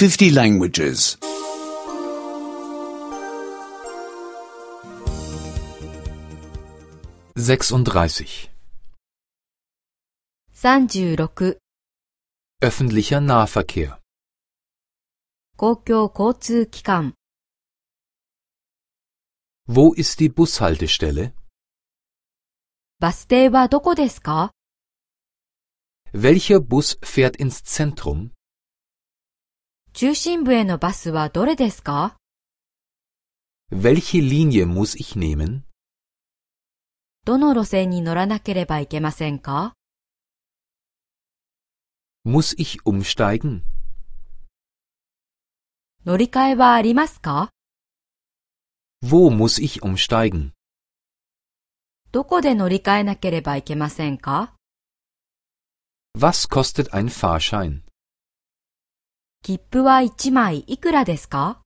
50 languages. 36. 36. Öffentlicher Nahverkehr. 公共交通機関。 Wo ist die Bushaltestelle? バス停はどこですか？ Welcher Bus fährt ins Zentrum? 中心部へのバスはどれですか？ Welche Linie muss ich nehmen? どの路線に乗らなければいけませんか？ Muss ich umsteigen? 乗り換えはありますか？ Wo muss ich umsteigen? どこで乗り換えなければいけませんか？ Was kostet ein Fahrschein? 切符は1枚いくらですか？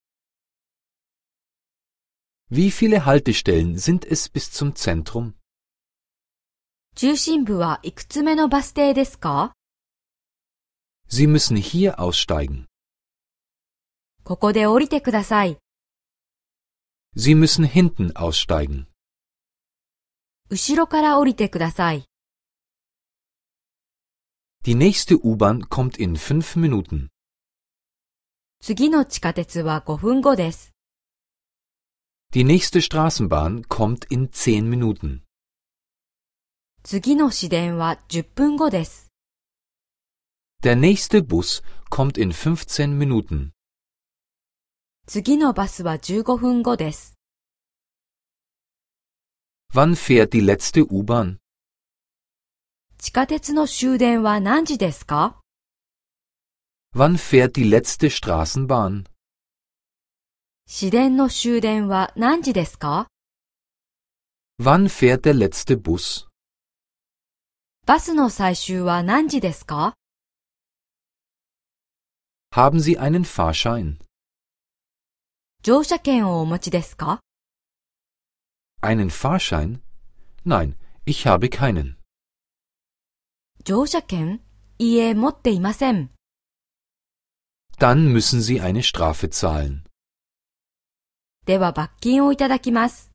Wie viele Haltestellen sind es bis zum Zentrum? 中心部はいくつ目のバス停ですか？ Sie müssen hier aussteigen. ここで降りてください。 Sie müssen hinten aussteigen. 後ろから降りてください。 Die nächste U-Bahn kommt in 5 Minuten. 次の地下鉄は5分後です。 Die nächste Straßenbahn kommt in 10 Minuten. 次の市電は10分後です。 Der nächste Bus kommt in 15 Minuten. 次のバスは15分後です。 Wann fährt die letzte U-Bahn? 地下鉄の終電は何時ですか？ Wann fährt die letzte Straßenbahn? 市電の終電は何時ですか？ Wann fährt der letzte Bus? バスの最終は何時ですか？ Haben Sie einen Fahrschein? 乗車券をお持ちですか？ Einen Fahrschein? Nein, ich habe keinen. 乗車券？いいえ、持っていません。 Dann müssen Sie eine Strafe zahlen. では罰金をいただきます。